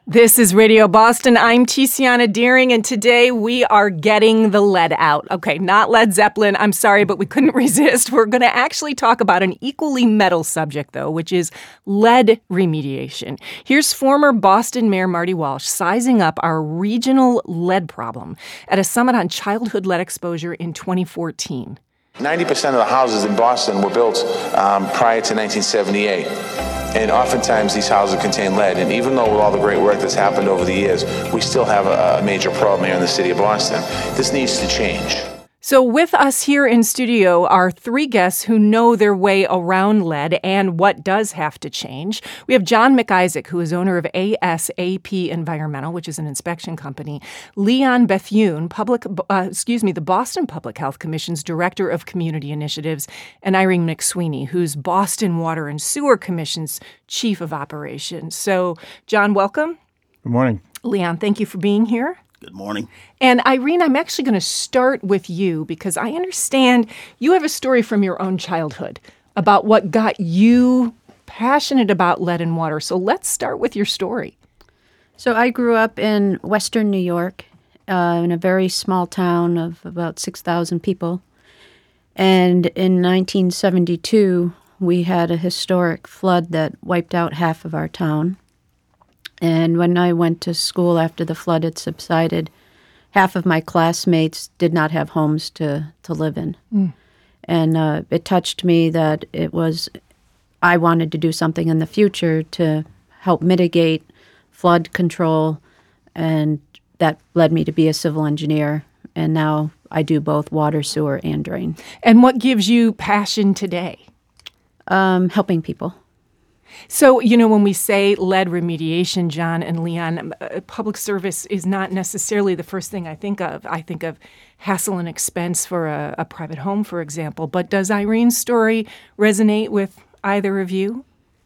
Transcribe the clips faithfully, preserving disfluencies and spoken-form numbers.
This is Radio Boston. I'm Tiziana Deering, and today we are getting the lead out. Okay, not Led Zeppelin. I'm sorry, but we couldn't resist. We're going to actually talk about an equally metal subject, though, which is lead remediation. Here's former Boston Mayor Marty Walsh sizing up our regional lead problem at a summit on childhood lead exposure in twenty fourteen. ninety percent of the houses in Boston were built um, prior to nineteen seventy-eight. And oftentimes these houses contain lead. And even though with all the great work that's happened over the years, we still have a, a major problem here in the city of Boston. This needs to change. So with us here in studio are three guests who know their way around lead and what does have to change. We have John McIsaac, who is owner of A S A P Environmental, which is an inspection company. Leon Bethune, public, uh, excuse me, the Boston Public Health Commission's Director of Community Initiatives, and Irene McSweeney, who's Boston Water and Sewer Commission's Chief of Operations. So, John, welcome. Good morning. Leon, thank you for being here. Good morning. And Irene, I'm actually going to start with you because I understand you have a story from your own childhood about what got you passionate about lead and water. So let's start with your story. So I grew up in Western New York uh, in a very small town of about six thousand people. And in nineteen seventy-two, we had a historic flood that wiped out half of our town. And when I went to school after the flood had subsided, half of my classmates did not have homes to, to live in. Mm. And uh, it touched me that it was, I wanted to do something in the future to help mitigate flood control, and that led me to be a civil engineer. And now I do both water, sewer, and drain. And what gives you passion today? Um, helping people. So, you know, when we say lead remediation, John and Leon, uh, public service is not necessarily the first thing I think of. I think of hassle and expense for a, a private home, for example. But does Irene's story resonate with either of you?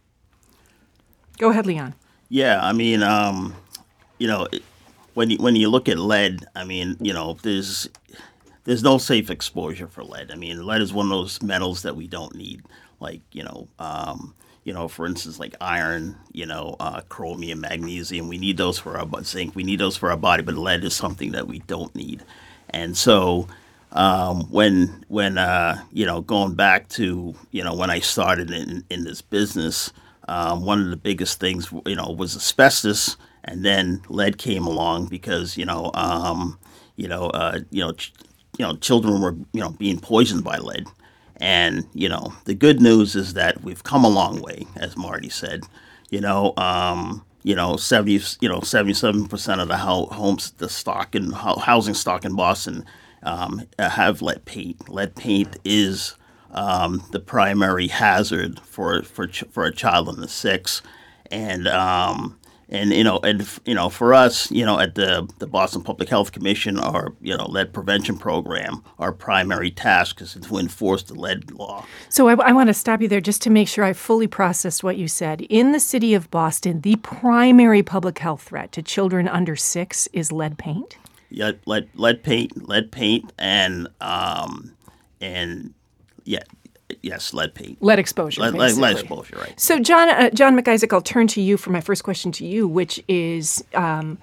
Go ahead, Leon. Yeah, I mean, um, you know, it, when you, when you look at lead, I mean, you know, there's there's no safe exposure for lead. I mean, lead is one of those metals that we don't need, like, you know, um, You know, for instance, like iron, you know, uh, chromium, magnesium. We need those for our zinc. We need those for our body, but lead is something that we don't need. And so, um, when when uh, you know, going back to you know when I started in in this business, um, one of the biggest things you know was asbestos, and then lead came along because you know um, you know uh, you know ch- you know children were you know being poisoned by lead. And, you know, the good news is that we've come a long way, as Marty said. You know, um, you know, seventy, you know, seventy-seven percent of the ho- homes, the stock and ho- housing stock in Boston um, have lead paint. Lead paint is um, the primary hazard for for ch- for a child under six, and um, and you know, and you know, for us, you know, at the the Boston Public Health Commission, our you know lead prevention program, our primary task is to enforce the lead law. So I, I want to stop you there just to make sure I fully processed what you said. In the city of Boston, the primary public health threat to children under six is lead paint? Yeah, lead lead paint, lead paint, and um, and yeah. Yes, lead paint. Lead exposure, lead, basically. Lead exposure, right. So, John uh, John McIsaac, I'll turn to you for my first question to you, which is, um,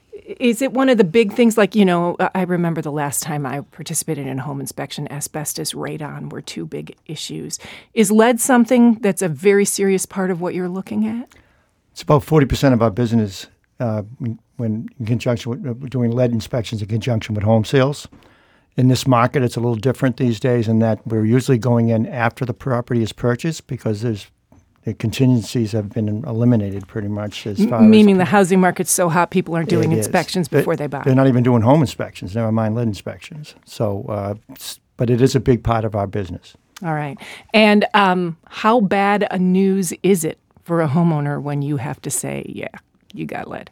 is it one of the big things, like, you know, I remember the last time I participated in a home inspection, asbestos, radon were two big issues. Is lead something that's a very serious part of what you're looking at? It's about forty percent of our business uh, when in conjunction with uh, doing lead inspections in conjunction with home sales. In this market, it's a little different these days in that we're usually going in after the property is purchased because there's the contingencies have been eliminated pretty much as far Meaning as the housing market's so hot, people aren't doing it is. inspections They- before they buy. They're not even doing home inspections, never mind lead inspections. So, uh, s- but it is a big part of our business. All right. And um, how bad a news is it for a homeowner when you have to say, yeah, you got lead?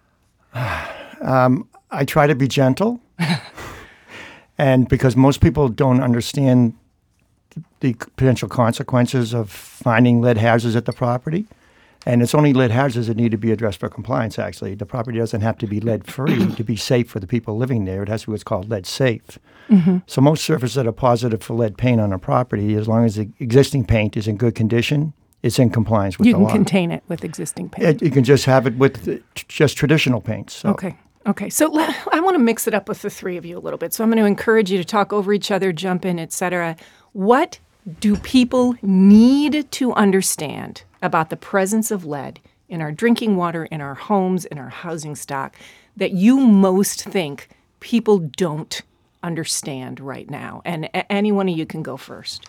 um, I try to be gentle. And because most people don't understand the potential consequences of finding lead hazards at the property, and it's only lead hazards that need to be addressed for compliance, actually. The property doesn't have to be lead-free to be safe for the people living there. It has to be what's called lead-safe. Mm-hmm. So most surfaces that are positive for lead paint on a property, as long as the existing paint is in good condition it's in compliance with You the can law. contain it with existing paint. It, you can just have it with uh, t- just traditional paints. So. Okay. Okay. So le- I want to mix it up with the three of you a little bit. So I'm going to encourage you to talk over each other, jump in, et cetera. What do people need to understand about the presence of lead in our drinking water, in our homes, in our housing stock that you most think people don't understand right now? And a- any one of you can go first.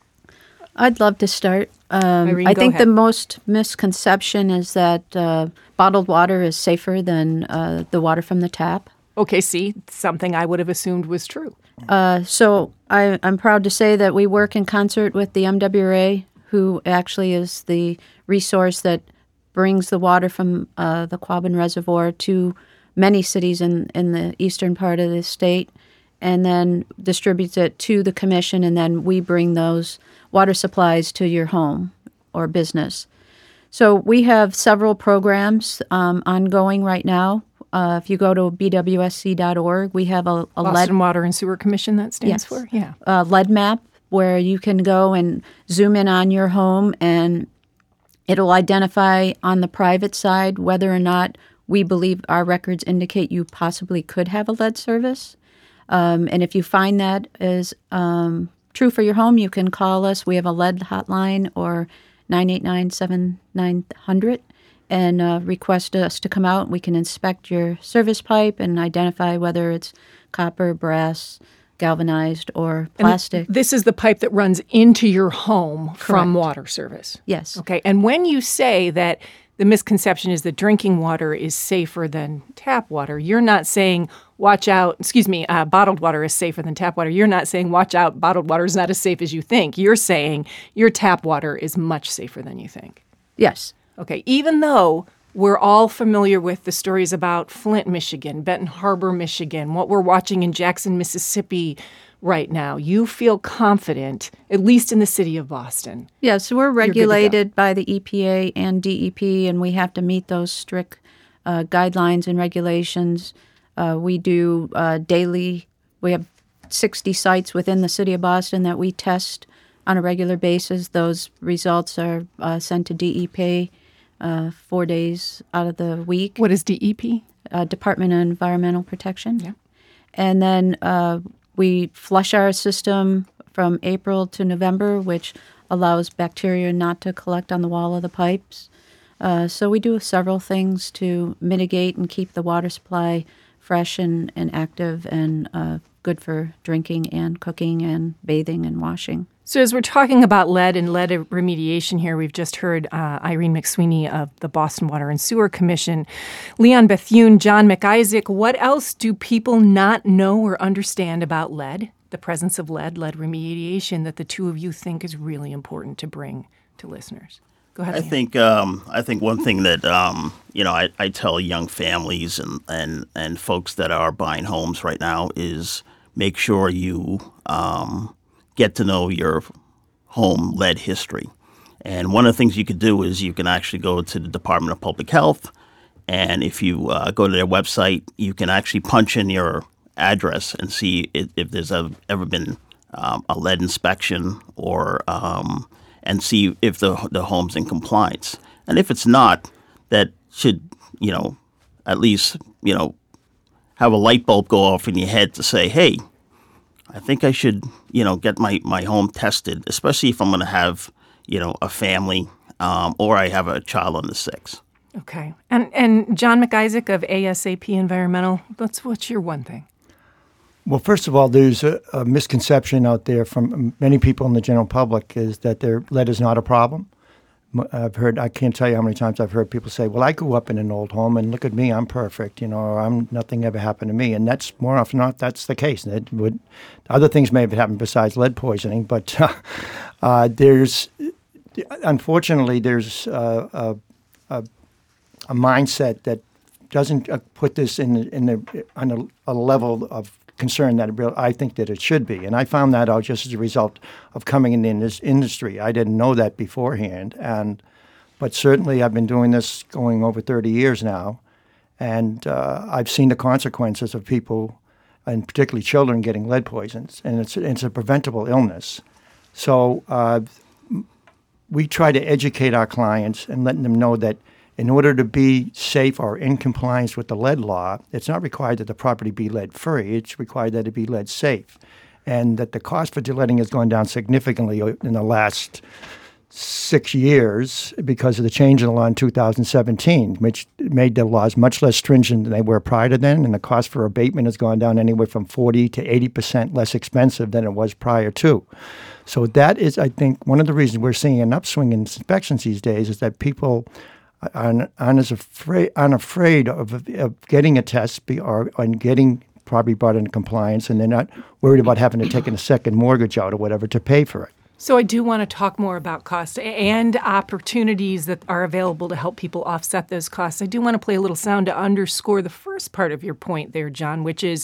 I'd love to start. Um, Irene, I go think ahead. the most misconception is that uh, bottled water is safer than uh, the water from the tap. Okay, see, something I would have assumed was true. Uh, so I, I'm proud to say that we work in concert with the M W R A, who actually is the resource that brings the water from uh, the Quabbin Reservoir to many cities in, in the eastern part of the state, and then distributes it to the commission, and then we bring those water supplies to your home or business. So we have several programs um, ongoing right now. Uh, if you go to b w s c dot org, we have a, a lead, Boston Water and Sewer Commission, that stands Yes. for? Yeah. uh, lead map where you can go and zoom in on your home, and it'll identify on the private side whether or not we believe our records indicate you possibly could have a lead service. Um, and if you find that is um, true for your home, you can call us. We have a lead hotline, or nine eight nine, seven nine zero zero, and uh, request us to come out. We can inspect your service pipe and identify whether it's copper, brass, galvanized, or plastic. This is the pipe that runs into your home from Correct. water service. Yes. Okay. And when you say that the misconception is that drinking water is safer than tap water, you're not saying, watch out, excuse me, uh, bottled water is safer than tap water. You're not saying, watch out, bottled water is not as safe as you think. You're saying your tap water is much safer than you think. Yes. Okay. Even though we're all familiar with the stories about Flint, Michigan, Benton Harbor, Michigan, what we're watching in Jackson, Mississippi right now, you feel confident, at least in the city of Boston. Yes, we're good to go. regulated by the E P A and D E P, and we have to meet those strict uh, guidelines and regulations. Uh, we do uh, daily, we have sixty sites within the city of Boston that we test on a regular basis. Those results are uh, sent to D E P uh, four days out of the week. What is D E P? Uh, Department of Environmental Protection. Yeah. And then uh, we flush our system from April to November, which allows bacteria not to collect on the wall of the pipes. Uh, so we do several things to mitigate and keep the water supply fresh and, and active and uh, good for drinking and cooking and bathing and washing. So as we're talking about lead and lead remediation here, we've just heard uh, Irene McSweeney of the Boston Water and Sewer Commission, Leon Bethune, John McIsaac. What else do people not know or understand about lead, the presence of lead, lead remediation, that the two of you think is really important to bring to listeners? Go ahead. I Leon. think um, I think one thing that um, you know I, I tell young families and, and, and folks that are buying homes right now is make sure you um, get to know your home lead history. And one of the things you could do is you can actually go to the Department of Public Health, and if you uh, go to their website, you can actually punch in your address and see if, if there's a, ever been um, a lead inspection, or um, and see if the the home's in compliance. And if it's not, that should you know at least you know have a light bulb go off in your head to say, hey, I think I should, you know, get my, my home tested, especially if I'm going to have, you know, a family um, or I have a child under six. Okay. And and John McIsaac of A S A P Environmental, what's, what's your one thing? Well, first of all, there's a, a misconception out there from many people in the general public is that their lead is not a problem. I've heard, I can't tell you how many times I've heard people say, well, I grew up in an old home and look at me, I'm perfect, you know, or I'm, nothing ever happened to me. And that's more often not, that's the case. It would, other things may have happened besides lead poisoning, but uh, uh, there's, unfortunately, there's uh, a, a, a mindset that doesn't uh, put this in, in the, on a, a level of concern that it real, I think that it should be. And I found that out just as a result of coming in this industry. I didn't know that beforehand. And but certainly I've been doing this going over thirty years now. And uh, I've seen the consequences of people, and particularly children, getting lead poisons. And it's, it's a preventable illness. So uh, we try to educate our clients and letting them know that in order to be safe or in compliance with the lead law, it's not required that the property be lead-free. It's required that it be lead-safe. And that the cost for leading has gone down significantly in the last six years because of the change in the law in two thousand seventeen, which made the laws much less stringent than they were prior to then. And the cost for abatement has gone down anywhere from forty to eighty percent less expensive than it was prior to. So that is, I think, one of the reasons we're seeing an upswing in inspections these days is that people aren't, aren't as afraid, aren't afraid of, of getting a test be, or and getting property brought into compliance, and they're not worried about having to take a second mortgage out or whatever to pay for it. So I do want to talk more about costs and opportunities that are available to help people offset those costs. I do want to play a little sound to underscore the first part of your point there, John, which is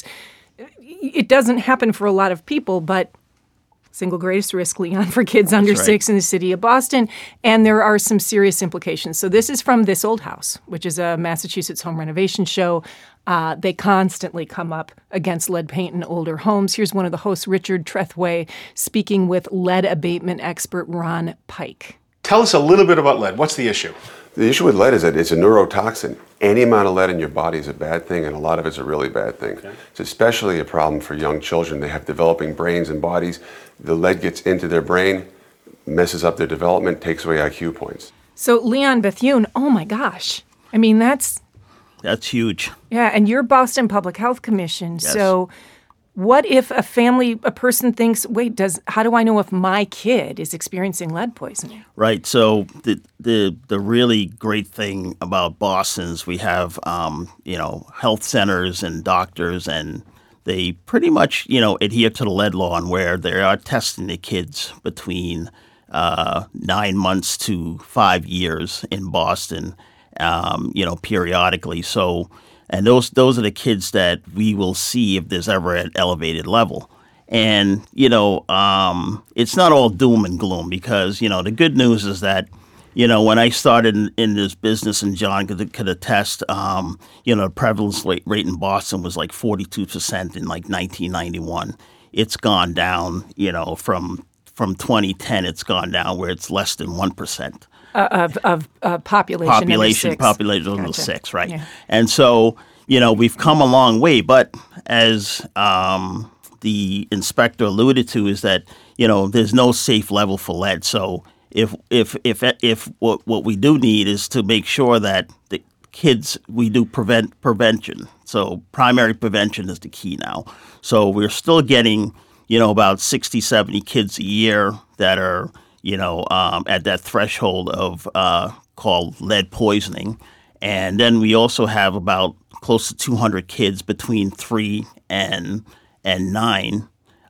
it doesn't happen for a lot of people, but single greatest risk, Leon, for kids under That's right. six in the city of Boston. And there are some serious implications. So this is from This Old House, which is a Massachusetts home renovation show. Uh, they constantly come up against lead paint in older homes. Here's one of the hosts, Richard Trethway, speaking with lead abatement expert Ron Pike. Tell us a little bit about lead. What's the issue? The issue with lead is that it's a neurotoxin. Any amount of lead in your body is a bad thing, and a lot of it's a really bad thing. Okay. It's especially a problem for young children. They have developing brains and bodies. The lead gets into their brain, messes up their development, takes away I Q points. So Leon Bethune, oh my gosh. I mean, that's... That's huge. Yeah, and you're Boston Public Health Commission. Yes. So what if a family, a person thinks, wait, does how do I know if my kid is experiencing lead poisoning? Right. So the the the really great thing about Boston is we have um, you know health centers and doctors, and they pretty much you know adhere to the lead law, and where they are testing the kids between uh, nine months to five years in Boston, um, you know, periodically. So. And those those are the kids that we will see if there's ever an elevated level. And, you know, um, it's not all doom and gloom because, you know, the good news is that, you know, when I started in, in this business, and John could, could attest, um, you know, the prevalence rate, rate in Boston was like forty-two percent in like nineteen ninety-one. It's gone down, you know, from from twenty ten, it's gone down where it's less than one percent. Uh, of of uh, population population six. population under Gotcha. six, right? Yeah. And so you know we've come a long way, but as um, the inspector alluded to, is that you know there's no safe level for lead. So if if if if what what we do need is to make sure that the kids we do prevent prevention. So primary prevention is the key now. So we're still getting you know about sixty, seventy kids a year that are you know, um, at that threshold of uh, called lead poisoning. And then we also have about close to two hundred kids between three and and nine,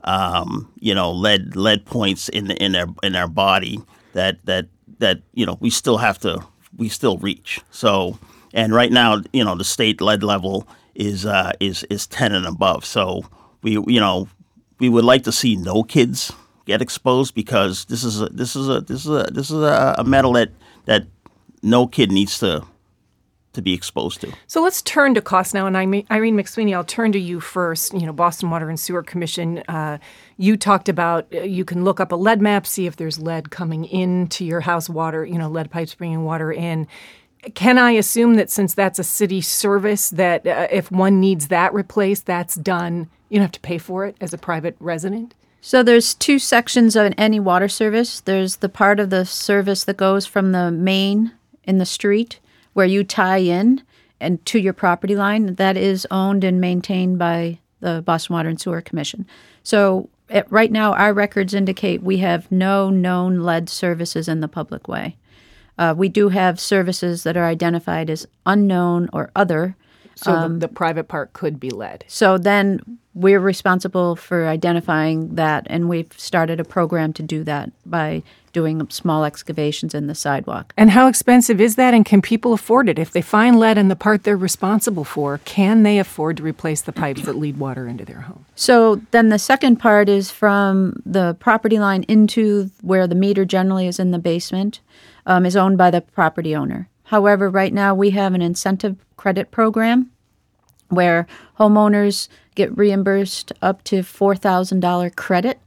um, you know, lead lead points in the, in their in their body that that that you know we still have to we still reach. So and right now, you know, the state lead level is uh, is is ten and above. So we you know we would like to see no kids get exposed because this is a, this is a this is a this is a, a metal that that no kid needs to to be exposed to. So let's turn to cost now, and Irene McSweeney, I'll turn to you first. You know, Boston Water and Sewer Commission. Uh, you talked about uh, you can look up a lead map, see if there's lead coming into your house water. You know, lead pipes bringing water in. Can I assume that since that's a city service, that uh, if one needs that replaced, that's done? You don't have to pay for it as a private resident? So there's two sections of any water service. There's the part of the service that goes from the main in the street where you tie in and to your property line. That is owned and maintained by the Boston Water and Sewer Commission. So at, right now, our records indicate we have no known lead services in the public way. Uh, we do have services that are identified as unknown or other. So um, the, the private part could be lead. So then we're responsible for identifying that, and we've started a program to do that by doing small excavations in the sidewalk. And how expensive is that, and can people afford it? If they find lead in the part they're responsible for, can they afford to replace the pipes that lead water into their home? So then the second part is from the property line into where the meter generally is in the basement, um, is owned by the property owner. However, right now we have an incentive credit program where homeowners get reimbursed up to four thousand dollars credit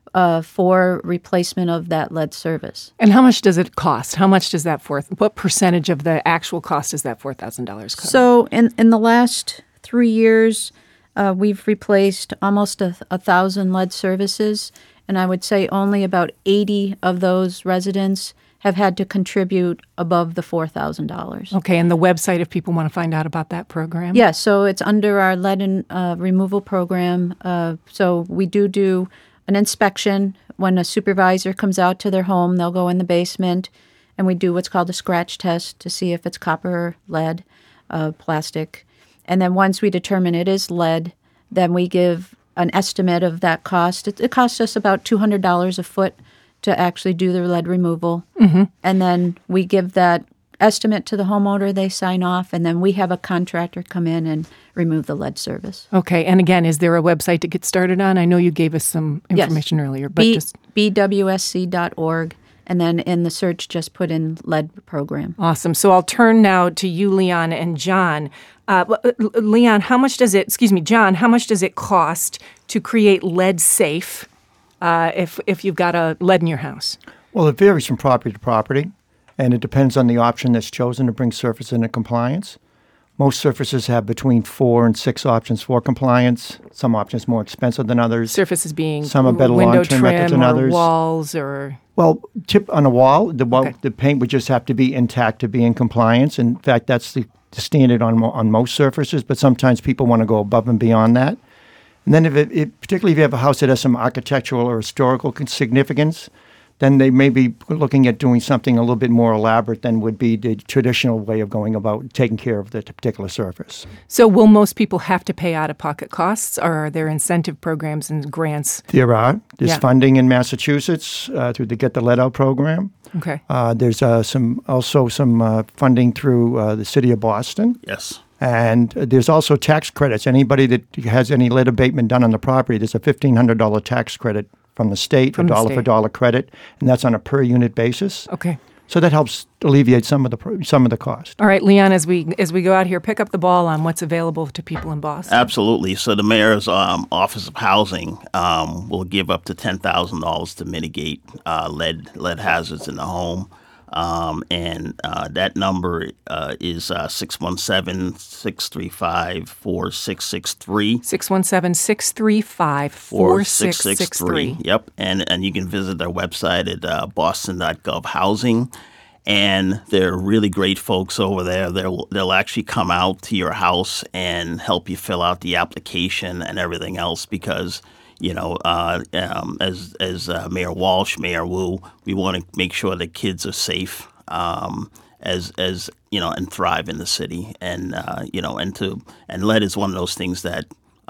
uh, for replacement of that lead service. And how much does it cost? How much does that four? What percentage of the actual cost is that four thousand dollars cover? So in in the last three years, uh, we've replaced almost a, a thousand lead services, and I would say only about eighty of those residents have had to contribute above the four thousand dollars. Okay, and the website if people want to find out about that program? Yes, yeah, so it's under our lead and, uh, removal program. Uh, so we do do an inspection. When a supervisor comes out to their home, they'll go in the basement, and we do what's called a scratch test to see if it's copper, lead, uh, plastic. And then once we determine it is lead, then we give an estimate of that cost. It, it costs us about two hundred dollars a foot to actually do the lead removal. Mm-hmm. And then we give that estimate to the homeowner, they sign off, and then we have a contractor come in and remove the lead service. Okay, and again, is there a website to get started on? I know you gave us some information yes. earlier, but B- just... B W S C dot org, and then in the search, just put in lead program. Awesome. So I'll turn now to you, Leon and John. Uh, Leon, how much does it, excuse me, John, how much does it cost to create lead safe Uh, if if you've got a lead in your house? Well, it varies from property to property, and it depends on the option that's chosen to bring surface into compliance. Most surfaces have between four and six options for compliance. Some options more expensive than others. Surfaces being some are better window long-term trim methods than or others. walls or... Well, tip on a wall, the wall, Okay. the paint would just have to be intact to be in compliance. In fact, that's the, the standard on mo- on most surfaces, but sometimes people want to go above and beyond that. And then, if it, it, particularly if you have a house that has some architectural or historical significance, then they may be looking at doing something a little bit more elaborate than would be the traditional way of going about taking care of the particular surface. So will most people have to pay out-of-pocket costs, or are there incentive programs and grants? There are. There's Yeah. funding in Massachusetts uh, through the Get the Lead Out program. Okay. Uh, there's uh, some also some uh, funding through uh, the city of Boston. Yes. And uh, there's also tax credits. Anybody that has any lead abatement done on the property, there's a fifteen hundred dollars tax credit from the state, From a the dollar state. for dollar credit, and that's on a per unit basis. Okay. So that helps alleviate some of the pro- some of the cost. All right, Leon, as we as we go out here, pick up the ball on what's available to people in Boston. Absolutely. So the mayor's um, Office of Housing um, will give up to ten thousand dollars to mitigate uh, lead lead hazards in the home. Um, and uh, that number uh, is uh, six one seven, six three five, four six six three. six one seven, six three five, four six six three. Yep. And and you can visit their website at uh, boston dot gov housing. And they're really great folks over there. They'll, they'll actually come out to your house and help you fill out the application and everything else because, you know, uh, um, as as uh, Mayor Walsh, Mayor Wu, we want to make sure that kids are safe um, as as you know and thrive in the city. And uh, you know, and to and lead is one of those things that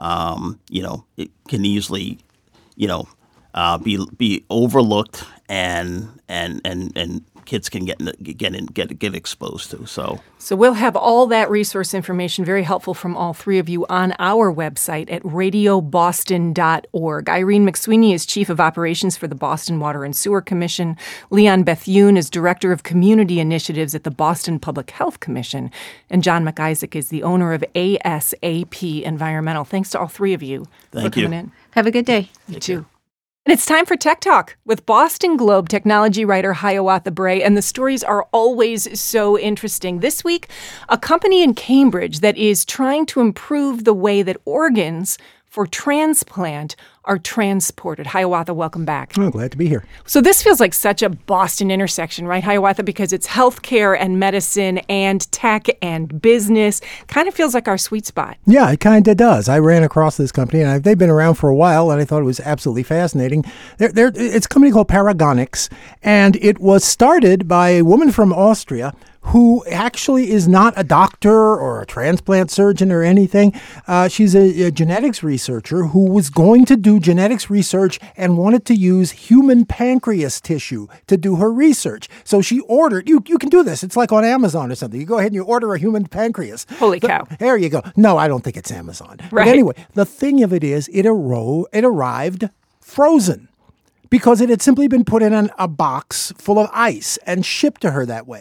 um, you know it can easily, you know, uh, be be overlooked and and and and kids can get get in, get get exposed to. So So we'll have all that resource information, very helpful from all three of you, on our website at radio boston dot org. Irene McSweeney is Chief of Operations for the Boston Water and Sewer Commission. Leon Bethune is Director of Community Initiatives at the Boston Public Health Commission. And John McIsaac is the owner of A S A P Environmental. Thanks to all three of you Thank for coming you. in. Have a good day. You too. And it's time for Tech Talk with Boston Globe technology writer Hiawatha Bray, and the stories are always so interesting. This week, a company in Cambridge that is trying to improve the way that organs for transplant are transported. Hiawatha, welcome back. Oh, glad to be here. So this feels like such a Boston intersection, right, Hiawatha? Because it's healthcare and medicine and tech and business. Kind of feels like our sweet spot. Yeah, it kind of does. I ran across this company, and I've, they've been around for a while, and I thought it was absolutely fascinating. They're, they're, it's a company called Paragonics, and it was started by a woman from Austria who actually is not a doctor or a transplant surgeon or anything. Uh, she's a, a genetics researcher who was going to do genetics research and wanted to use human pancreas tissue to do her research. So she ordered, you, you can do this. It's like on Amazon or something. You go ahead and you order a human pancreas. Holy cow. The, there you go. No, I don't think it's Amazon. Right. But anyway, the thing of it is it, arro- it arrived frozen, because it had simply been put in an, a box full of ice and shipped to her that way.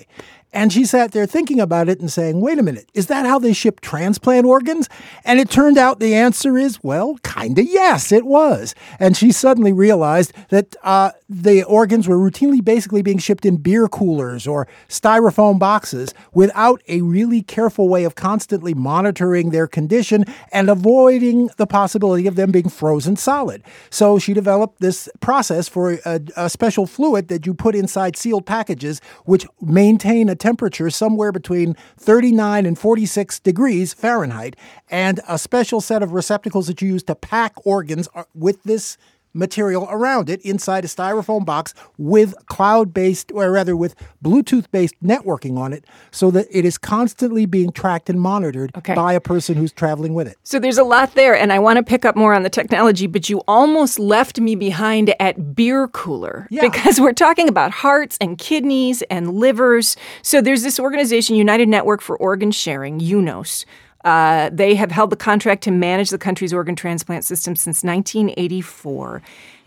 And she sat there thinking about it and saying, wait a minute, is that how they ship transplant organs? And it turned out the answer is, well, kind of yes, it was. And she suddenly realized that uh, the organs were routinely basically being shipped in beer coolers or styrofoam boxes without a really careful way of constantly monitoring their condition and avoiding the possibility of them being frozen solid. So she developed this process for a, a special fluid that you put inside sealed packages, which maintain a temperature somewhere between thirty-nine and forty-six degrees Fahrenheit, and a special set of receptacles that you use to pack organs with this material around it inside a styrofoam box with cloud-based, or rather with Bluetooth-based networking on it, so that it is constantly being tracked and monitored okay. by a person who's traveling with it. So there's a lot there, and I want to pick up more on the technology, but you almost left me behind at beer cooler yeah. because we're talking about hearts and kidneys and livers. So there's this organization, United Network for Organ Sharing, U N O S. Uh, they have held the contract to manage the country's organ transplant system since nineteen eighty-four.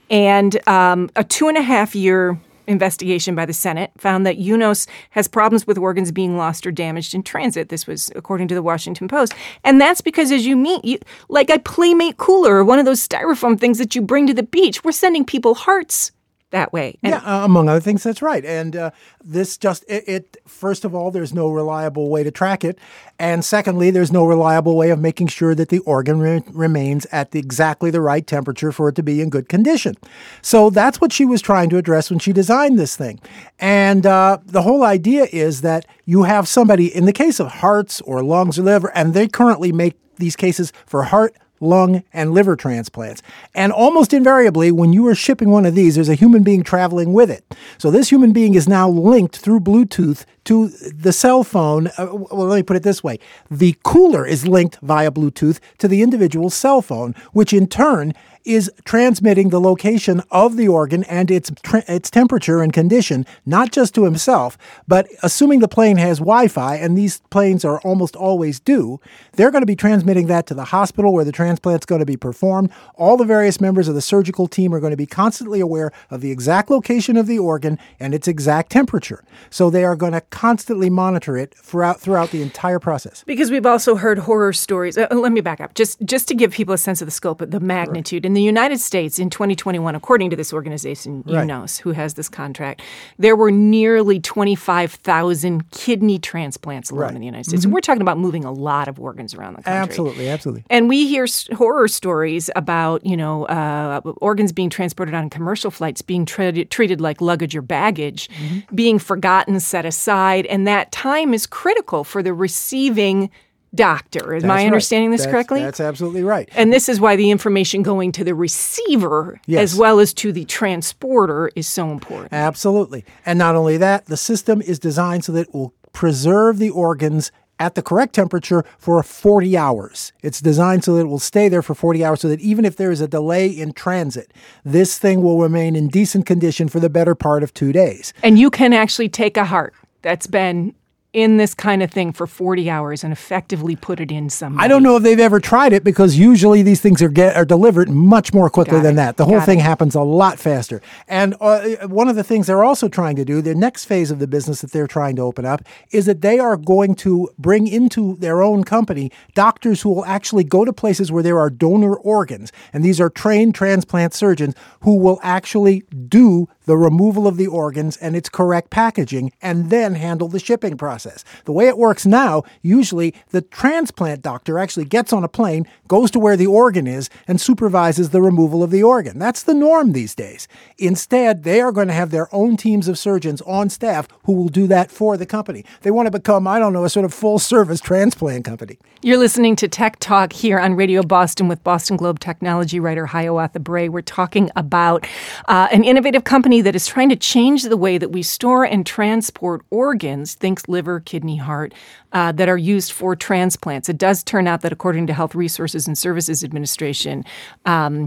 And um, a two and a half year investigation by the Senate found that U N O S has problems with organs being lost or damaged in transit. This was according to the Washington Post. And that's because as you meet, you, like a Playmate cooler or one of those styrofoam things that you bring to the beach, we're sending people hearts that way. And yeah, uh, among other things, that's right. And uh, this just, it, it, first of all, there's no reliable way to track it. And secondly, there's no reliable way of making sure that the organ re- remains at the, exactly the right temperature for it to be in good condition. So that's what she was trying to address when she designed this thing. And uh, the whole idea is that you have somebody, in the case of hearts or lungs or liver, and they currently make these cases for heart, lung, and liver transplants. And almost invariably, when you are shipping one of these, there's a human being traveling with it. So this human being is now linked through Bluetooth to the cell phone. Uh, well, let me put it this way. The cooler is linked via Bluetooth to the individual's cell phone, which in turn is transmitting the location of the organ and its tra- its temperature and condition, not just to himself, but assuming the plane has Wi-Fi, and these planes are almost always do, they're going to be transmitting that to the hospital where the transplant's going to be performed. All the various members of the surgical team are going to be constantly aware of the exact location of the organ and its exact temperature. So they are going to constantly monitor it throughout throughout the entire process. Because we've also heard horror stories. Uh, let me back up, just just to give people a sense of the scope, the magnitude. Right. In the United States, in twenty twenty-one, according to this organization, right. U N O S, who has this contract, there were nearly twenty-five thousand kidney transplants alone right. in the United States. Mm-hmm. So we're talking about moving a lot of organs around the country. Absolutely, absolutely. And we hear s- horror stories about, you know, uh, organs being transported on commercial flights, being tre- treated like luggage or baggage, mm-hmm. being forgotten, set aside, and that time is critical for the receiving doctor. Am I understanding right. this that's, correctly? That's absolutely right. And this is why the information going to the receiver yes. as well as to the transporter is so important. Absolutely. And not only that, the system is designed so that it will preserve the organs at the correct temperature for forty hours. It's designed so that it will stay there for forty hours so that even if there is a delay in transit, this thing will remain in decent condition for the better part of two days. And you can actually take a heart that's been in this kind of thing for forty hours and effectively put it in somebody. I don't know if they've ever tried it because usually these things are get are delivered much more quickly Got than it. that. The whole Got thing it. happens a lot faster. And uh, one of the things they're also trying to do, their next phase of the business that they're trying to open up, is that they are going to bring into their own company doctors who will actually go to places where there are donor organs. And these are trained transplant surgeons who will actually do the removal of the organs and its correct packaging, and then handle the shipping process. The way it works now, usually the transplant doctor actually gets on a plane, goes to where the organ is, and supervises the removal of the organ. That's the norm these days. Instead, they are going to have their own teams of surgeons on staff who will do that for the company. They want to become, I don't know, a sort of full-service transplant company. You're listening to Tech Talk here on Radio Boston with Boston Globe technology writer Hiawatha Bray. We're talking about uh, an innovative company that is trying to change the way that we store and transport organs, think liver, kidney, heart, uh, that are used for transplants. It does turn out that according to Health Resources and Services Administration, um,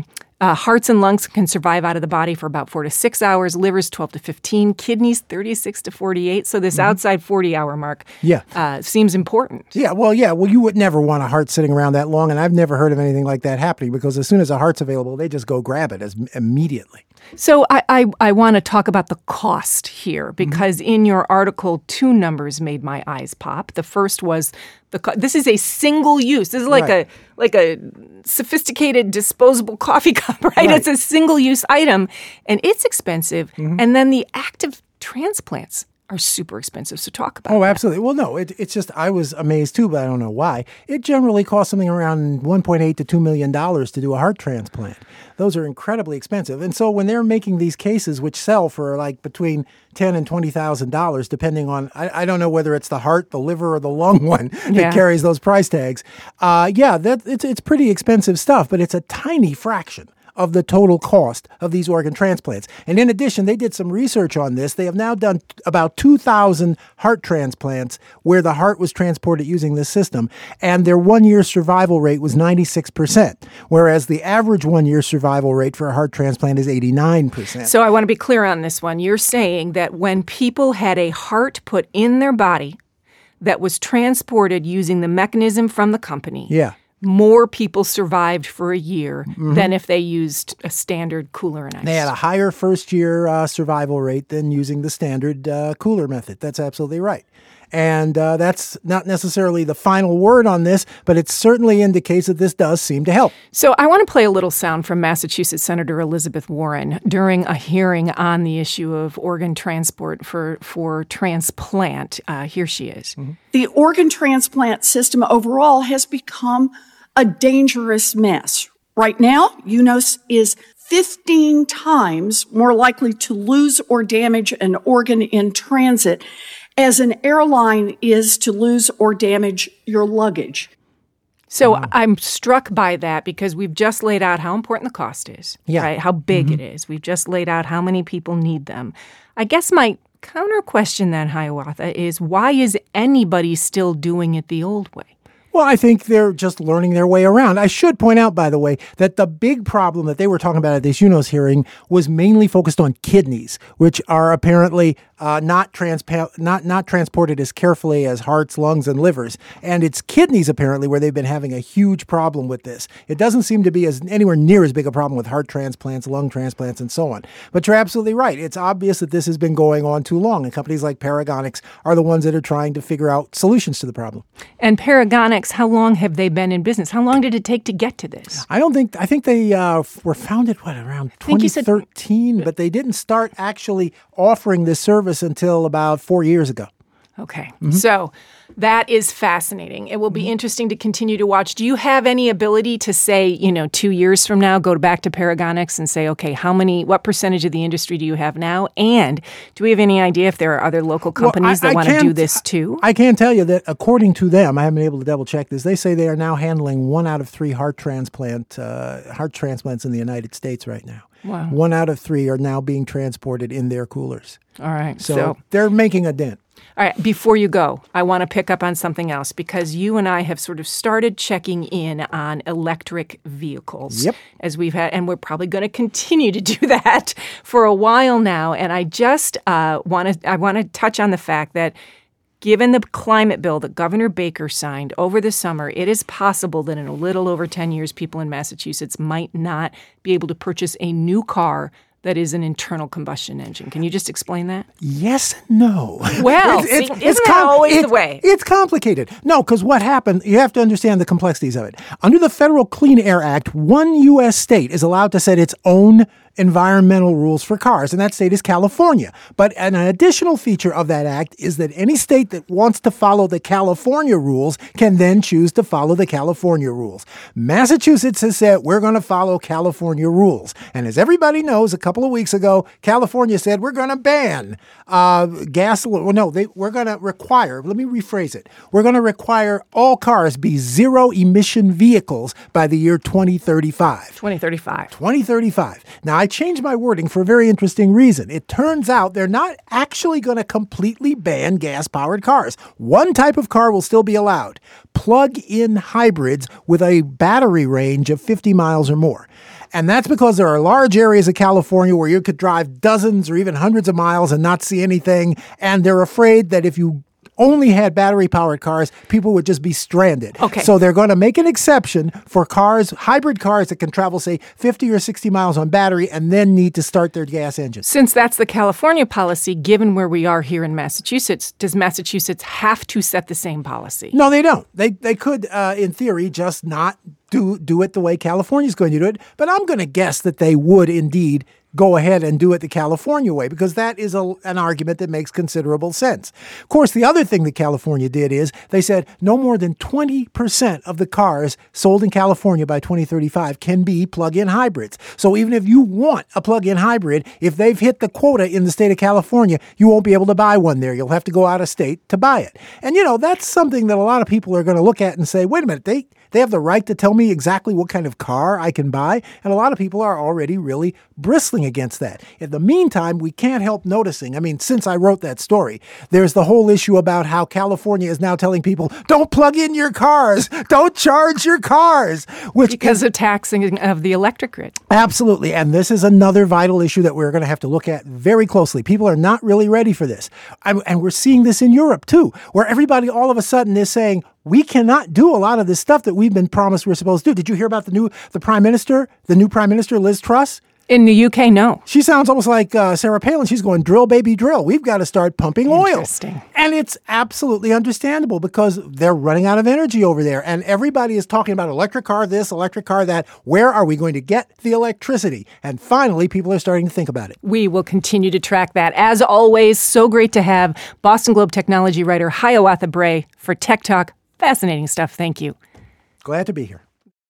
Uh, hearts and lungs can survive out of the body for about four to six hours. Livers, twelve to fifteen. Kidneys, thirty-six to forty-eight. So this mm-hmm. outside forty-hour mark yeah. uh, seems important. Yeah, well, yeah. Well, you would never want a heart sitting around that long, and I've never heard of anything like that happening because as soon as a heart's available, they just go grab it as immediately. So I, I, I want to talk about the cost here because mm-hmm. in your article, two numbers made my eyes pop. The first was the co- this is a single use. This is like right. a like a sophisticated disposable coffee cup, right? right? It's a single use item, and it's expensive. Mm-hmm. And then the active transplants are super expensive. So talk about. Oh, that. absolutely. Well, no, it, it's just I was amazed too, but I don't know why. It generally costs something around one point eight to two million dollars to do a heart transplant. Those are incredibly expensive, and so when they're making these cases, which sell for like between ten and twenty thousand dollars, depending on I, I don't know whether it's the heart, the liver, or the lung one that yeah. carries those price tags. Uh, yeah, that it's it's pretty expensive stuff, but it's a tiny fraction of the total cost of these organ transplants. And in addition, they did some research on this. They have now done about two thousand heart transplants where the heart was transported using this system, and their one-year survival rate was ninety-six percent, whereas the average one-year survival rate for a heart transplant is eighty-nine percent. So I want to be clear on this one. You're saying that when people had a heart put in their body that was transported using the mechanism from the company, yeah. more people survived for a year mm-hmm. than if they used a standard cooler and ice. They had a higher first-year uh, survival rate than using the standard uh, cooler method. That's absolutely right. And uh, that's not necessarily the final word on this, but it certainly indicates that this does seem to help. So I want to play a little sound from Massachusetts Senator Elizabeth Warren during a hearing on the issue of organ transport for, for transplant. Uh, here she is. Mm-hmm. The organ transplant system overall has become a dangerous mess. Right now, U N O S is fifteen times more likely to lose or damage an organ in transit as an airline is to lose or damage your luggage. So wow. I'm struck by that because we've just laid out how important the cost is, yeah. right? How big mm-hmm. it is. We've just laid out how many people need them. I guess my counter question then, Hiawatha, is why is anybody still doing it the old way? Well, I think they're just learning their way around. I should point out, by the way, that the big problem that they were talking about at this U N O S hearing was mainly focused on kidneys, which are apparently uh, not, transpa- not not transported as carefully as hearts, lungs, and livers. And it's kidneys, apparently, where they've been having a huge problem with this. It doesn't seem to be as anywhere near as big a problem with heart transplants, lung transplants, and so on. But you're absolutely right. It's obvious that this has been going on too long, and companies like Paragonix are the ones that are trying to figure out solutions to the problem. And Paragonix, how long have they been in business? How long did it take to get to this? I don't think, I think they uh, were founded, what, around twenty thirteen, said, but they didn't start actually offering this service until about four years ago. Okay. Mm-hmm. So that is fascinating. It will be interesting to continue to watch. Do you have any ability to say, you know, two years from now, go back to Paragonix and say, okay, how many, what percentage of the industry do you have now? And do we have any idea if there are other local companies well, I, that want to do this too? I can tell you that according to them, I haven't been able to double check this, they say they are now handling one out of three heart transplant, uh, heart transplants in the United States right now. Wow. One out of three are now being transported in their coolers. All right. So, so they're making a dent. All right, before you go, I want to pick up on something else because you and I have sort of started checking in on electric vehicles. Yep. As we've had, and we're probably going to continue to do that for a while now. And I just uh, want to I want to touch on the fact that given the climate bill that Governor Baker signed over the summer, it is possible that in a little over ten years, people in Massachusetts might not be able to purchase a new car that is an internal combustion engine. Can you just explain that? Yes and no. Well, it's, it's, see, isn't that com- always it's, the way? It's complicated. No, because what happened, you have to understand the complexities of it. Under the Federal Clean Air Act, one U S state is allowed to set its own environmental rules for cars, and that state is California. But an additional feature of that act is that any state that wants to follow the California rules can then choose to follow the California rules. Massachusetts has said, we're going to follow California rules. And as everybody knows, a couple of weeks ago, California said, we're going to ban uh, gas. Well, no, they, we're going to require, let me rephrase it. We're going to require all cars be zero-emission vehicles by the year twenty thirty-five. twenty thirty-five. twenty thirty-five. Now, I changed my wording for a very interesting reason. It turns out they're not actually going to completely ban gas-powered cars. One type of car will still be allowed: plug-in hybrids with a battery range of fifty miles or more. And that's because there are large areas of California where you could drive dozens or even hundreds of miles and not see anything. And they're afraid that if you only had battery-powered cars, people would just be stranded. Okay. So they're going to make an exception for cars, hybrid cars that can travel, say, fifty or sixty miles on battery and then need to start their gas engines. Since that's the California policy, given where we are here in Massachusetts, does Massachusetts have to set the same policy? No, they don't. They they could, uh, in theory, just not do do it the way California's going to do it. But I'm going to guess that they would indeed go ahead and do it the California way, because that is a, an argument that makes considerable sense. Of course, the other thing that California did is they said no more than twenty percent of the cars sold in California by twenty thirty-five can be plug-in hybrids. So even if you want a plug-in hybrid, if they've hit the quota in the state of California, you won't be able to buy one there. You'll have to go out of state to buy it. And, you know, that's something that a lot of people are going to look at and say, wait a minute, they They have the right to tell me exactly what kind of car I can buy. And a lot of people are already really bristling against that. In the meantime, we can't help noticing, I mean, since I wrote that story, there's the whole issue about how California is now telling people, don't plug in your cars, don't charge your cars. Which Because is, of taxing of the electric grid. Absolutely. And this is another vital issue that we're going to have to look at very closely. People are not really ready for this. And and we're seeing this in Europe, too, where everybody all of a sudden is saying, we cannot do a lot of this stuff that we've been promised we're supposed to do. Did you hear about the new the prime minister, the new prime minister, Liz Truss? In the U K, no. She sounds almost like uh, Sarah Palin. She's going, drill, baby, drill. We've got to start pumping oil. Interesting. And it's absolutely understandable because they're running out of energy over there. And everybody is talking about electric car this, electric car that. Where are we going to get the electricity? And finally, people are starting to think about it. We will continue to track that. As always, so great to have Boston Globe technology writer Hiawatha Bray for Tech Talk. Fascinating stuff. Thank you. Glad to be here.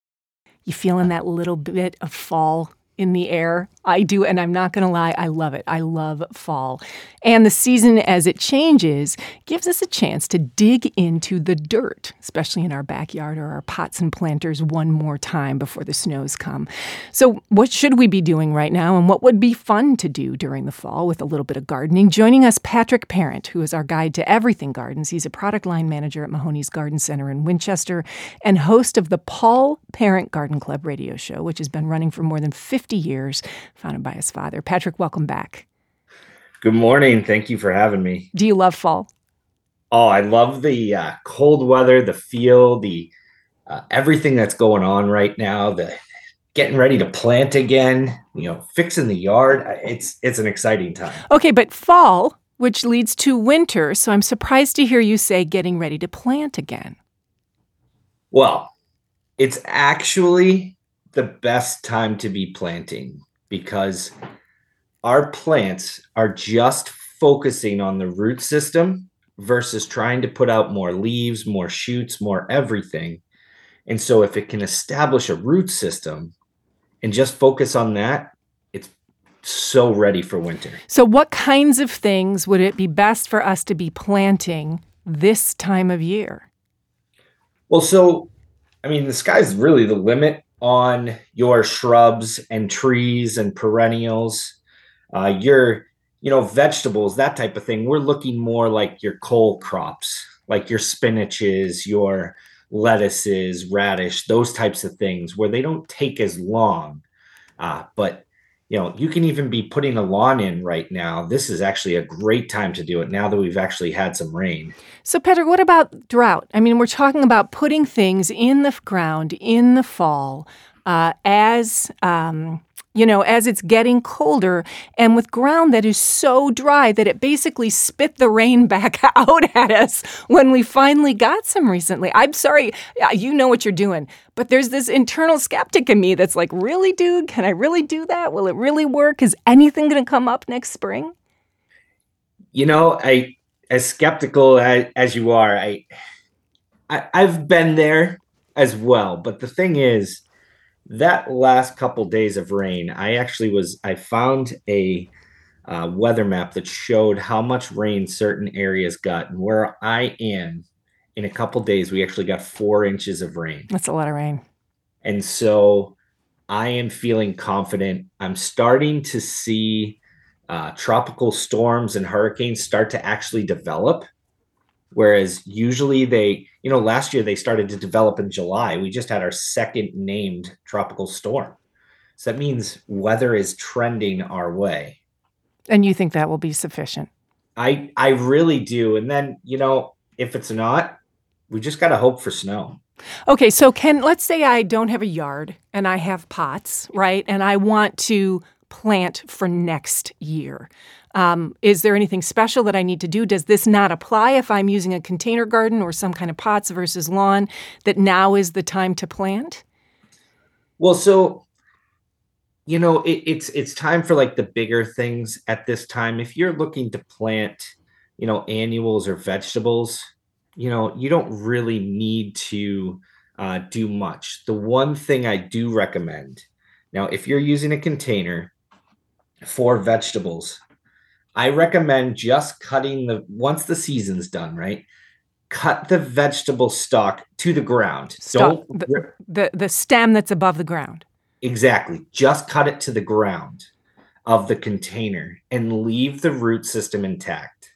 You feeling that little bit of fall in the air? I do, and I'm not going to lie, I love it. I love fall. And the season, as it changes, gives us a chance to dig into the dirt, especially in our backyard or our pots and planters one more time before the snows come. So what should we be doing right now, and what would be fun to do during the fall with a little bit of gardening? Joining us, Patrick Parent, who is our guide to everything gardens. He's a product line manager at Mahoney's Garden Center in Winchester and host of the Paul Parent Garden Club radio show, which has been running for more than fifty years, founded by his father. Patrick, welcome back. Good morning. Thank you for having me. Do you love fall? Oh, I love the uh, cold weather, the feel, the uh, everything that's going on right now, the getting ready to plant again, you know, fixing the yard. It's it's an exciting time. Okay, but fall, which leads to winter, so I'm surprised to hear you say getting ready to plant again. Well, it's actually the best time to be planting because our plants are just focusing on the root system versus trying to put out more leaves, more shoots, more everything. And so if it can establish a root system and just focus on that, it's so ready for winter. So what kinds of things would it be best for us to be planting this time of year? Well, so, I mean, the sky's really the limit on your shrubs and trees and perennials, uh, your, you know, vegetables, that type of thing. We're looking more like your cole crops, like your spinaches, your lettuces, radish, those types of things where they don't take as long. Uh, but, you know, you can even be putting a lawn in right now. This is actually a great time to do it now that we've actually had some rain. So, Patrick, what about drought? I mean, we're talking about putting things in the ground in the fall uh, as, um, you know, as it's getting colder and with ground that is so dry that it basically spit the rain back out at us when we finally got some recently. I'm sorry, you know what you're doing, but there's this internal skeptic in me that's like, really, dude? Can I really do that? Will it really work? Is anything going to come up next spring? You know, I... As skeptical as, as you are, I, I, I've been there as well. But the thing is, that last couple days of rain, I actually was, I found a uh, weather map that showed how much rain certain areas got. And where I am, in a couple days, we actually got four inches of rain. That's a lot of rain. And so I am feeling confident. I'm starting to see uh, tropical storms and hurricanes start to actually develop. Whereas usually they, you know, last year they started to develop in July. We just had our second named tropical storm. So that means weather is trending our way. And you think that will be sufficient? I I really do. And then, you know, if it's not, we just got to hope for snow. Okay, so Ken, let's say I don't have a yard and I have pots, right? And I want to plant for next year. Um, is there anything special that I need to do? Does this not apply if I'm using a container garden or some kind of pots versus lawn, that now is the time to plant? Well, so, you know, it, it's it's time for like the bigger things at this time. If you're looking to plant, you know, annuals or vegetables, you know, you don't really need to uh, do much. The one thing I do recommend, now, if you're using a container for vegetables, I recommend just cutting the, once the season's done, right? Cut the vegetable stalk to the ground. Stalk, Don't the, the, the stem that's above the ground. Exactly. Just cut it to the ground of the container and leave the root system intact.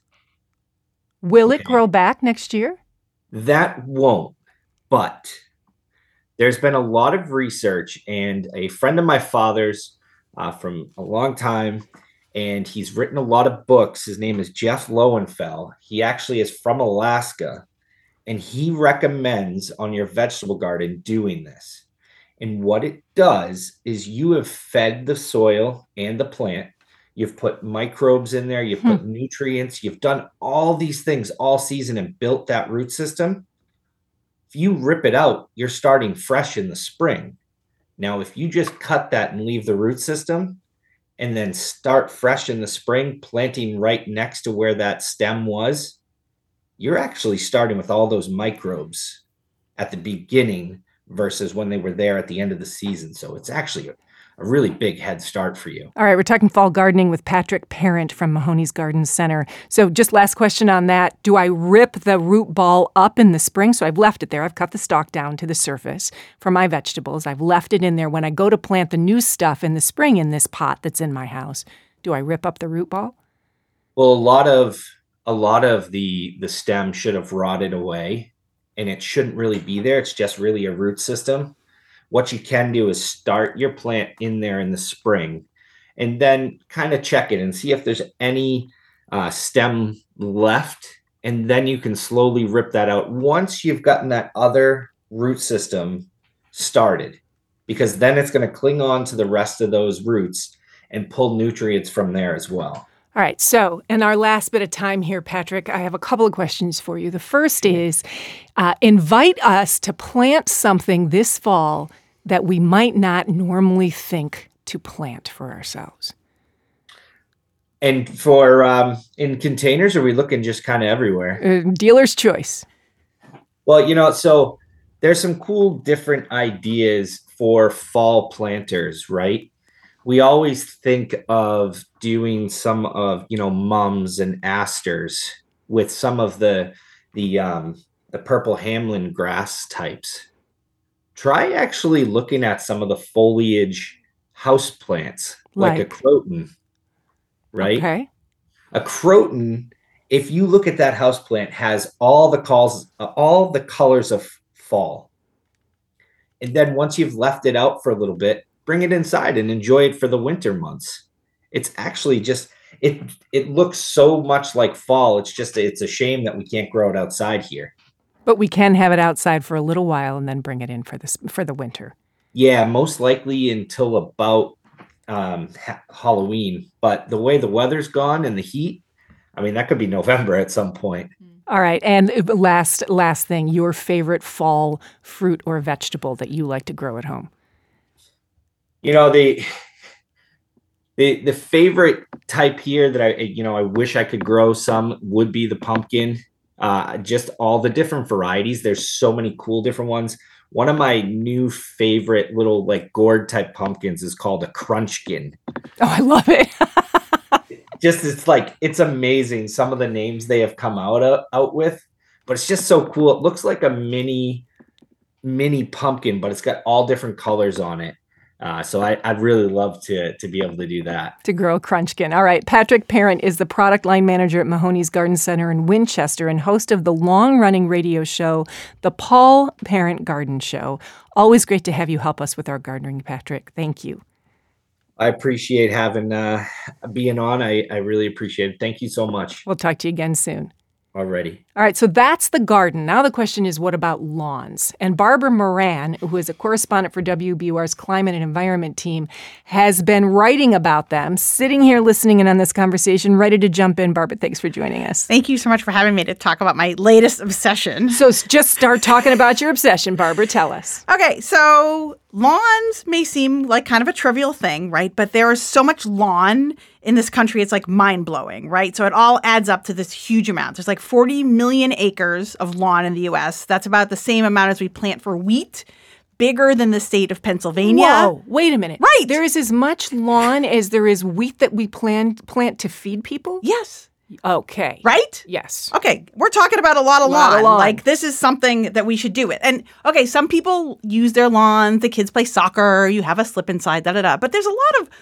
Will Okay. it grow back next year? That won't, but there's been a lot of research, and a friend of my father's uh, from a long time, and he's written a lot of books. His name is Jeff Lowenfeld. He actually is from Alaska, and he recommends on your vegetable garden doing this. And what it does is you have fed the soil and the plant. You've put microbes in there. You've put hmm. nutrients. You've done all these things all season and built that root system. If you rip it out, you're starting fresh in the spring. Now, if you just cut that and leave the root system and then start fresh in the spring, planting right next to where that stem was, you're actually starting with all those microbes at the beginning versus when they were there at the end of the season. So it's actually a, a really big head start for you. All right, we're talking fall gardening with Patrick Parent from Mahoney's Garden Center. So just last question on that. Do I rip the root ball up in the spring? So I've left it there. I've cut the stalk down to the surface for my vegetables. I've left it in there. When I go to plant the new stuff in the spring in this pot that's in my house, do I rip up the root ball? Well, a lot of a lot of the the stem should have rotted away, and it shouldn't really be there. It's just really a root system. What you can do is start your plant in there in the spring and then kind of check it and see if there's any uh, stem left. And then you can slowly rip that out once you've gotten that other root system started, because then it's going to cling on to the rest of those roots and pull nutrients from there as well. All right. So in our last bit of time here, Patrick, I have a couple of questions for you. The first is uh, invite us to plant something this fall that we might not normally think to plant for ourselves. And for um, in containers, are we looking just kind of everywhere? Uh, dealer's choice. Well, you know, so there's some cool different ideas for fall planters, right? We always think of doing some of, you know, mums and asters with some of the the um, the purple Hamlin grass types. Try actually looking at some of the foliage house plants, like, like a croton, right? Okay. A croton, if you look at that house plant, has all the calls, uh, all the colors of fall. And then once you've left it out for a little bit, bring it inside and enjoy it for the winter months. It's actually just, it it looks so much like fall. It's just, it's a shame that we can't grow it outside here. But we can have it outside for a little while and then bring it in for this for the winter. Yeah, most likely until about um, ha- Halloween. But the way the weather's gone and the heat, I mean, that could be November at some point. All right. And last last thing, your favorite fall fruit or vegetable that you like to grow at home? You know, the the the favorite type here that I, you know, I wish I could grow some would be the pumpkin. Uh, just all the different varieties. There's so many cool different ones. One of my new favorite little like gourd type pumpkins is called a crunchkin. Oh, I love it. Just, it's like, it's amazing. Some of the names they have come out, uh, out with, but it's just so cool. It looks like a mini, mini pumpkin, but it's got all different colors on it. Uh, so I, I'd really love to to be able to do that. To grow Crunchkin. All right. Patrick Parent is the product line manager at Mahoney's Garden Center in Winchester and host of the long-running radio show, The Paul Parent Garden Show. Always great to have you help us with our gardening, Patrick. Thank you. I appreciate having uh, being on. I, I really appreciate it. Thank you so much. We'll talk to you again soon. Already. All right, so that's the garden. Now the question is, what about lawns? And Barbara Moran, who is a correspondent for W B U R's Climate and Environment team, has been writing about them, sitting here listening in on this conversation, ready to jump in. Barbara, thanks for joining us. Thank you so much for having me to talk about my latest obsession. So just start talking about your obsession, Barbara. Tell us. Okay, so lawns may seem like kind of a trivial thing, right? But there is so much lawn in this country, it's like mind-blowing, right? So it all adds up to this huge amount. There's like forty million acres of lawn in the U S. That's about the same amount as we plant for wheat, bigger than the state of Pennsylvania. Whoa, wait a minute. Right. There is as much lawn as there is wheat that we plan, plant to feed people? Yes. Okay. Right? Yes. Okay, we're talking about a lot of, lot lawn. of lawn. Like, this is something that we should do it. And, okay, some people use their lawns. The kids play soccer. You have a slip inside, da-da-da. But there's a lot of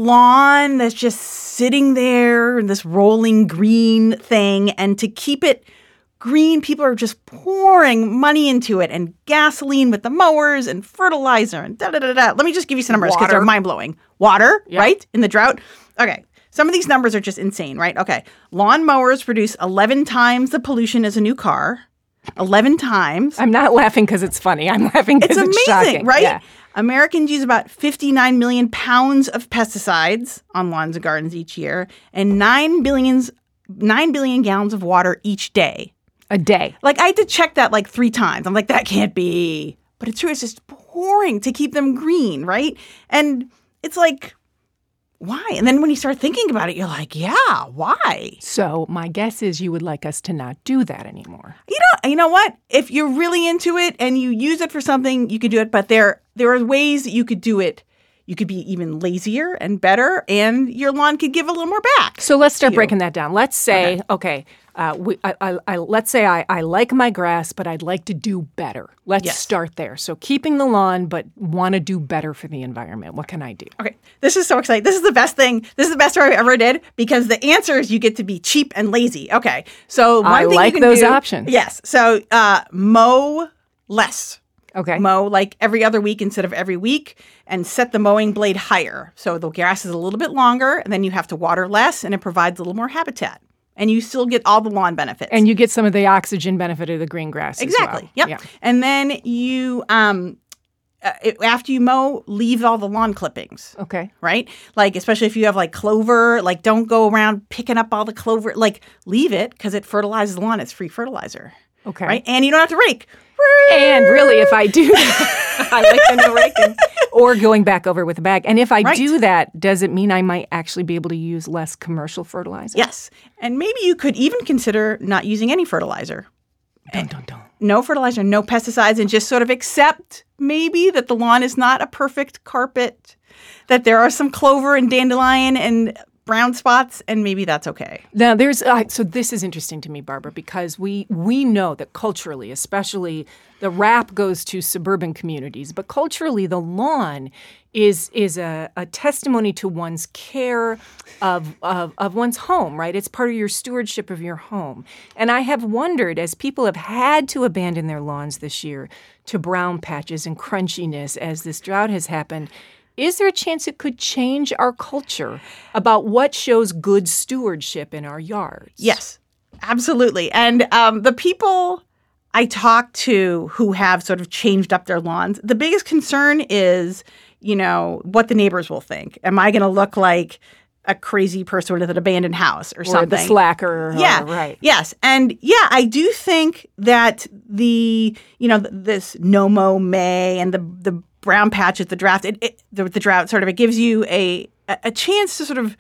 lawn that's just sitting there in this rolling green thing. And to keep it green, people are just pouring money into it and gasoline with the mowers and fertilizer and da-da-da-da. Let me just give you some numbers because they're mind-blowing. Water, Yeah. right, in the drought. Okay. Some of these numbers are just insane, right? Okay. Lawn mowers produce eleven times the pollution as a new car. eleven times. I'm not laughing because it's funny. I'm laughing because It's it's, amazing, shocking. right? Yeah. Americans use about fifty-nine million pounds of pesticides on lawns and gardens each year and nine billions, nine billion gallons of water each day. A day. Like, I had to check that like three times. I'm like, that can't be. But it's true. It's just pouring to keep them green, right? And it's like, why? And then when you start thinking about it, you're like, yeah, why? So my guess is you would like us to not do that anymore. You know, you know what? If you're really into it and you use it for something, you could do it. But there, there are ways that you could do it. You could be even lazier and better, and your lawn could give a little more back. So let's start you. breaking that down. Let's say, okay, uh, we, I, I, I, let's say I, I like my grass, but I'd like to do better. Let's Yes. start there. So keeping the lawn, but want to do better for the environment. What can I do? Okay, this is so exciting. This is the best thing. This is the best story I ever did because the answer is you get to be cheap and lazy. Okay, so one I thing like you can those do- options. Yes, so uh, mow less. Okay. Mow like every other week instead of every week and set the mowing blade higher. So the grass is a little bit longer and then you have to water less and it provides a little more habitat. And you still get all the lawn benefits. And you get some of the oxygen benefit of the green grass Exactly. as well. Yep. Yeah. And then you, um, uh, it- after you mow, leave all the lawn clippings. Okay. Right? Like, especially if you have like clover, like don't go around picking up all the clover. Like, leave it because it fertilizes the lawn. It's free fertilizer. Okay. Right? And you don't have to rake. And really, if I do that, I like the no raking. Or going back over with a bag. And if I Right. do that, does it mean I might actually be able to use less commercial fertilizer? Yes. And maybe you could even consider not using any fertilizer. Dun, dun, dun. No fertilizer, no pesticides, and just sort of accept maybe that the lawn is not a perfect carpet, that there are some clover and dandelion and brown spots, and maybe that's okay. Now, there's uh, so this is interesting to me, Barbara, because we we know that culturally, especially the rap goes to suburban communities, but culturally, the lawn is is a, a testimony to one's care of, of of one's home, right? It's part of your stewardship of your home. And I have wondered, as people have had to abandon their lawns this year to brown patches and crunchiness as this drought has happened, is there a chance it could change our culture about what shows good stewardship in our yards? Yes, absolutely. And um, the people I talk to who have sort of changed up their lawns, the biggest concern is, you know, what the neighbors will think. Am I going to look like a crazy person with an abandoned house or, Or something? the slacker. Yeah, or, right. Yes. And yeah, I do think that the, you know, th- this no-mow May and the the brown patch at the draft, it, it, the, the drought sort of, it gives you a a chance to sort of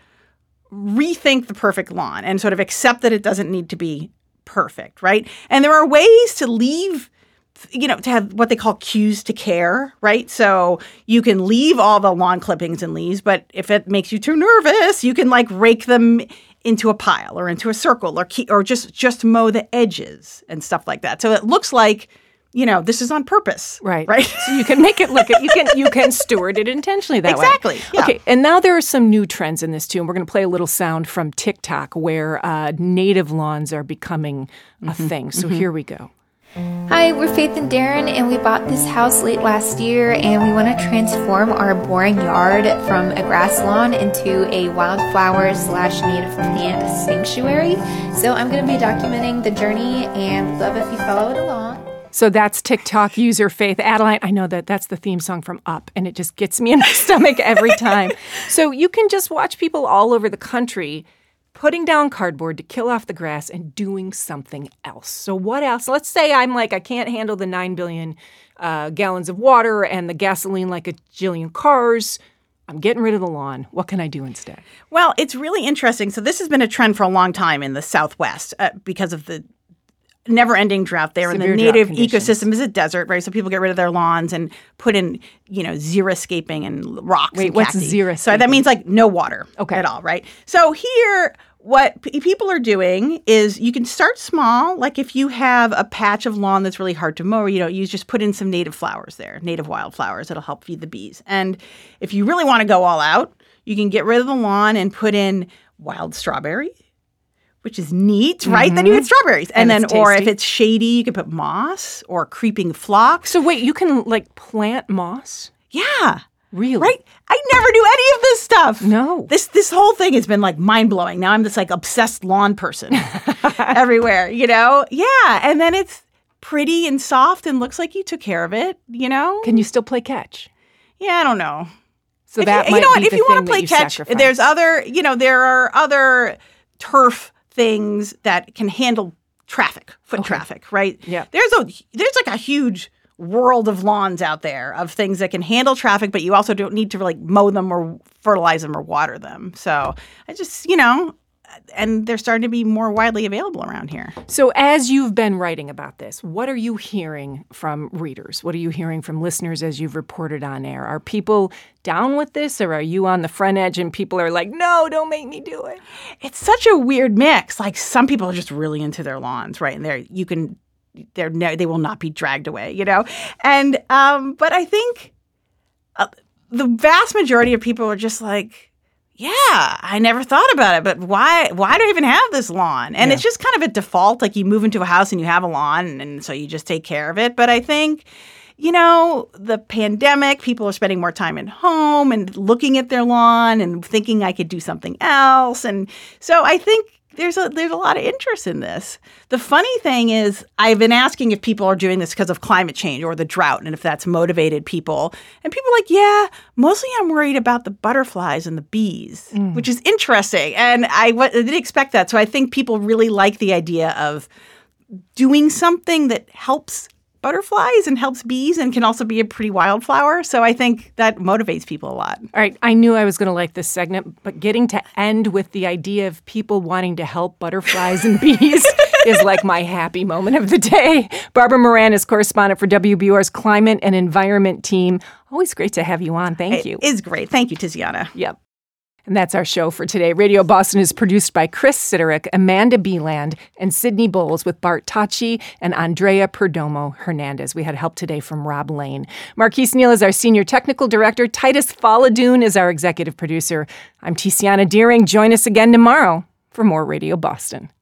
rethink the perfect lawn and sort of accept that it doesn't need to be perfect, right? And there are ways to leave, you know, to have what they call cues to care, right? So you can leave all the lawn clippings and leaves, but if it makes you too nervous, you can like rake them into a pile or into a circle or keep, or just just mow the edges and stuff like that. So it looks like you know, this is on purpose. Right. Right. So you can make it look, you can you can steward it intentionally that exactly, way. Exactly. Yeah. Okay. And now there are some new trends in this too. And we're going to play a little sound from TikTok where uh, native lawns are becoming a mm-hmm. thing. So mm-hmm. here we go. Hi, we're Faith and Darren, and we bought this house late last year, and we want to transform our boring yard from a grass lawn into a wildflower slash native plant sanctuary. So I'm going to be documenting the journey and love if you follow it along. So that's TikTok user Faith. Adeline, I know that that's the theme song from Up, and it just gets me in my stomach every time. So you can just watch people all over the country putting down cardboard to kill off the grass and doing something else. So what else? Let's say I'm like, I can't handle the nine billion uh, gallons of water and the gasoline like a jillion cars. I'm getting rid of the lawn. What can I do instead? Well, it's really interesting. So this has been a trend for a long time in the Southwest uh, because of the never-ending drought there. Severe and the native drought ecosystem is a desert, right? So people get rid of their lawns and put in, you know, xeriscaping and rocks. Wait, and what's cacti. xeriscaping? So that means like no water okay. at all, right? So here, what p- people are doing is you can start small. Like if you have a patch of lawn that's really hard to mow, you know, you just put in some native flowers there, native wildflowers. It'll help feed the bees. And if you really want to go all out, you can get rid of the lawn and put in wild strawberry, which is neat, right? Mm-hmm. Then you get strawberries. And, and then, or if it's shady, you can put moss or creeping phlox. So wait, you can like plant moss? Yeah. Really? Right? I never knew any of this stuff. No. This this whole thing has been like mind-blowing. Now I'm this like obsessed lawn person everywhere, you know? Yeah. And then it's pretty and soft and looks like you took care of it, you know? Can you still play catch? Yeah, I don't know. So if that you, might you know what, be if the you want thing to play that you catch, sacrifice. there's other, you know, there are other turf things that can handle traffic, foot okay. traffic, right? Yeah. There's a there's like a huge world of lawns out there of things that can handle traffic, but you also don't need to like mow them or fertilize them or water them. So I just, you know, and they're starting to be more widely available around here. So as you've been writing about this, what are you hearing from readers? What are you hearing from listeners as you've reported on air? Are people down with this, or are you on the front edge and people are like, no, don't make me do it? It's such a weird mix. Like some people are just really into their lawns, right? And they're, you can, they're, no, they will not be dragged away, you know? And, um, but I think uh, the vast majority of people are just like, yeah, I never thought about it, but why why do I even have this lawn? And yeah. it's just kind of a default, like you move into a house and you have a lawn, and, and so you just take care of it. But I think, you know, the pandemic, people are spending more time at home and looking at their lawn and thinking I could do something else. And so I think there's a there's a lot of interest in this. The funny thing is I've been asking if people are doing this because of climate change or the drought and if that's motivated people. And people are like, yeah, mostly I'm worried about the butterflies and the bees, mm. which is interesting. And I, w- I didn't expect that. So I think people really like the idea of doing something that helps butterflies and helps bees and can also be a pretty wildflower. So I think that motivates people a lot. All right. I knew I was going to like this segment, but getting to end with the idea of people wanting to help butterflies and bees is like my happy moment of the day. Barbara Moran is correspondent for W B U R's Climate and Environment team. Always great to have you on. Thank you. It is great. Thank you, Tiziana. Yep. And that's our show for today. Radio Boston is produced by Chris Siderick, Amanda Beeland, and Sydney Bowles with Bart Tachi and Andrea Perdomo Hernandez. We had help today from Rob Lane. Marquise Neal is our senior technical director. Titus Faladoon is our executive producer. I'm Tiziana Deering. Join us again tomorrow for more Radio Boston.